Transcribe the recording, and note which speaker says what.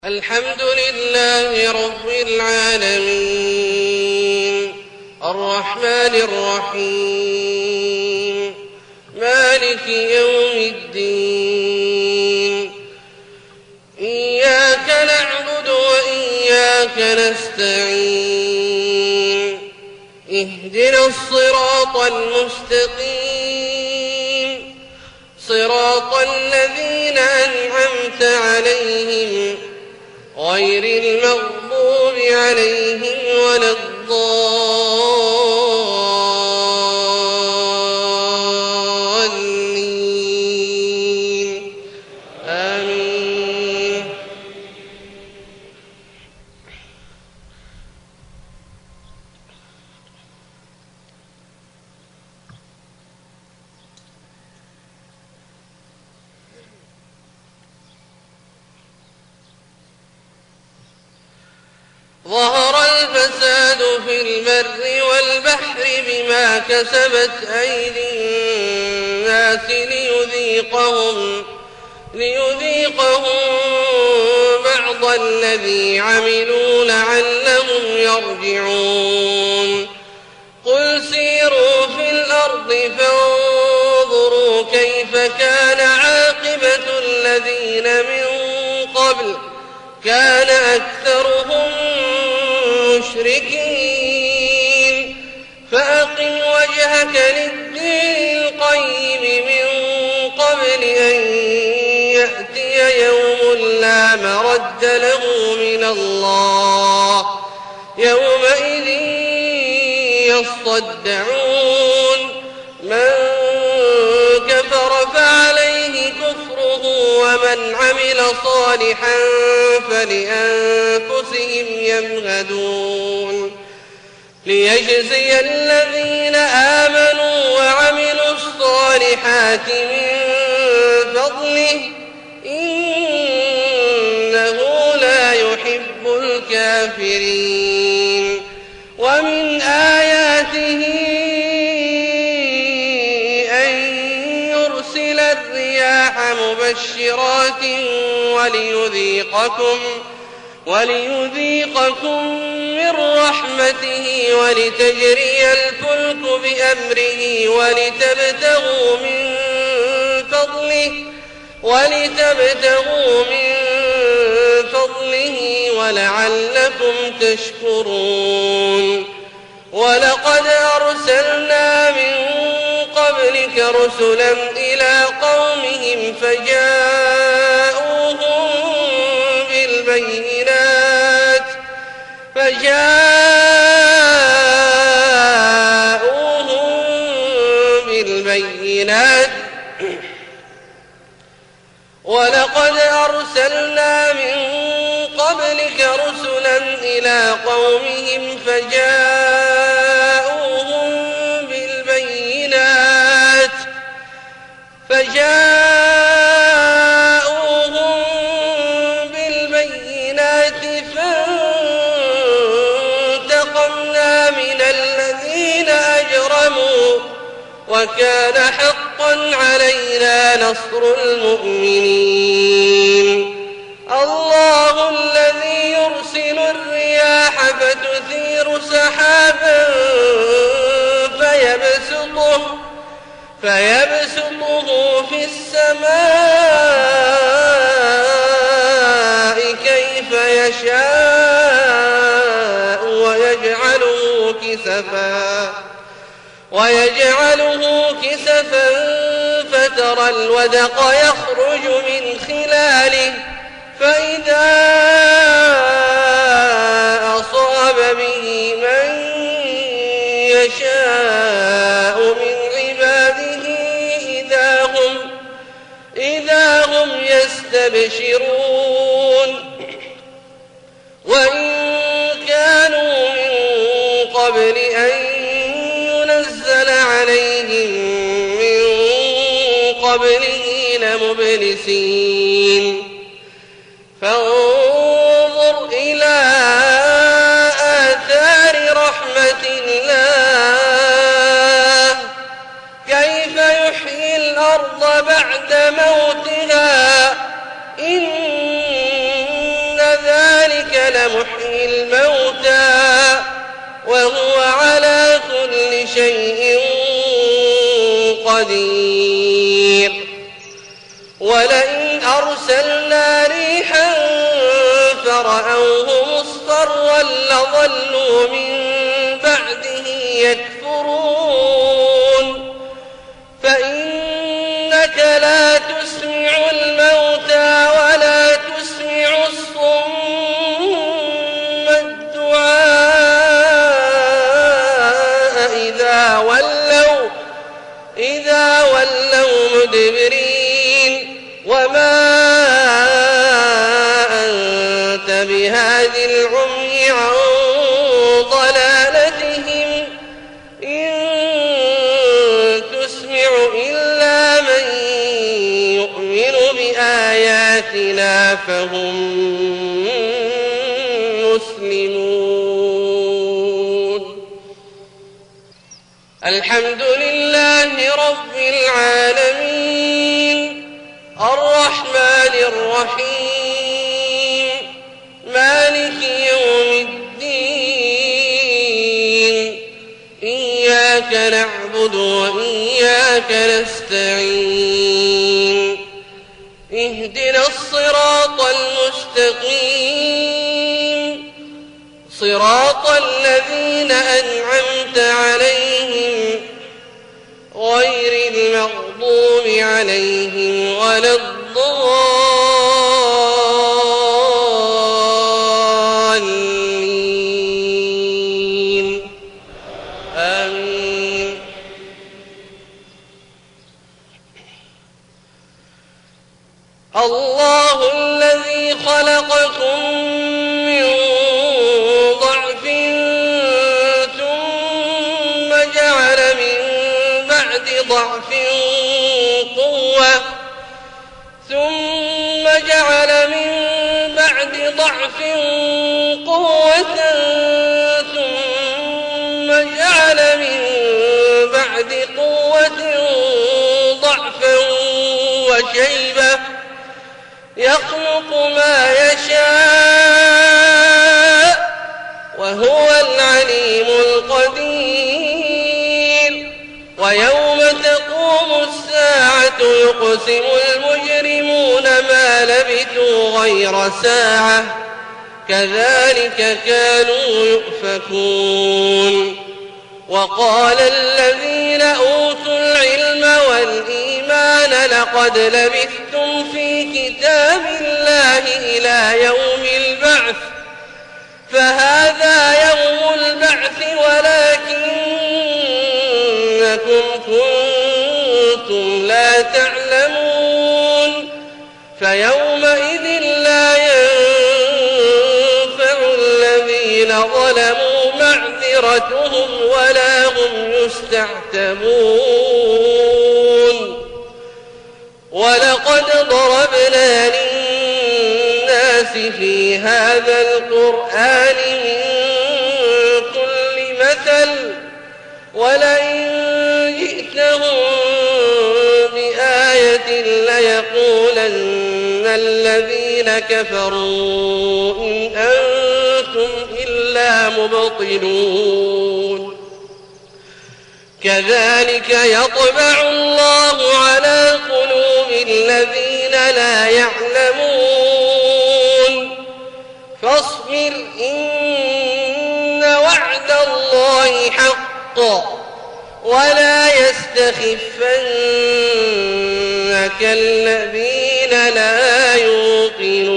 Speaker 1: الحمد لله رب العالمين الرحمن الرحيم مالك يوم الدين إياك نعبد وإياك نستعين اهدنا الصراط المستقيم صراط الذين أنعمت عليهم غير المغضوب عليهم ولا الضالين آمين. ظهر الفساد في البر والبحر بما كسبت أيدي الناس ليذيقهم بعض الذي عملوا لعلهم يرجعون. قل سيروا في الأرض فانظروا كيف كان عاقبة الذين من قبل كان أكثرهم مشركين فأقم وجهك للدين القيم من قبل أن يأتي يوم لا مرد له من الله يومئذ يصدعون. من كفر فعليه كفره ومن عمل صالحا فلأنفسهم يمهدون. ليجزي الذين آمنوا وعملوا الصالحات من فضله إنه لا يحب الكافرين. ومن آياته أن يرسل الرياح مبشرات وليذيقكم من رحمته ولتجري الفلك بأمره ولتبتغوا من فضله ولعلكم تشكرون. ولقد أرسلنا من قبلك رسلا إلى قومهم فجاءوهم بالبينات ولقد أرسلنا من قبلك رسلا إلى قومهم فجاءوهم بالبينات فانتقمنا من الذين أجرموا وكان حقا علينا نصر المؤمنين. الله الذي يرسل الرياح فتثير سحابا فيبسطه في السماء كيف يشاء ويجعله كسفا فترى الودق يخرج من خلاله فإذا أصاب به من يشاء من عباده إذا هم يستبشرون. وإن كانوا من قبل أن ينزل عليهم من قبله لمبلسين. فانظر إلى آثار رحمة الله كيف يحيي الأرض بعد موتها إن لمحيي الموتى وهو على كل شيء قدير ولئن أرسلنا ريحا فرأوه مصفرا لظلوا من بعده يكفرون فإنك لا تسمع الموتى ولا تسمع الصم الدعاء إذا ولوا مدبرين وما أنت بهاد العمي عن ضلالتهم إن تسمع إلا من يؤمن بآياتنا فهم مسلمون. الحمد لله رب العالمين الرحمن الرحيم مالك يوم الدين إياك نعبد وإياك نستعين اهدنا الصراط المستقيم صراط الذين أنعمت عليهم غير المغضوب عليهم ولا الضالين آمين. الله الذي خلقكم من ضعف ثم جعل من بعد ضعف قوة ثم جعل من بعد ضعف قوة ثم جعل من بعد قوة ضعفا وشيبة يخلق ما يشاء وهو العليم القدير. ويوم تقوم الساعة يقسم المجرمون ما لبثوا غير ساعة كذلك كانوا يؤفكون. وقال الذين أوتوا العلم والإيمان لقد لبثتم في كتاب الله إلى يوم البعث فهذا يوم البعث ولكنكم كنتم لا تعلمون فيومئذ لا ينفع الذين ظلموا معذرتهم ولا هم يستعتبون. ولقد ضربنا للناس في هذا القرآن من كل مثل ولئن جئتهم بآية ليقولن الذين كفروا إن أنتم إلا مبطلون. كذلك يطبع الله على قلوب الذين لا يعلمون. فاصبر إن وعد الله حق ولا يستخفنك الذين لا يوقنون.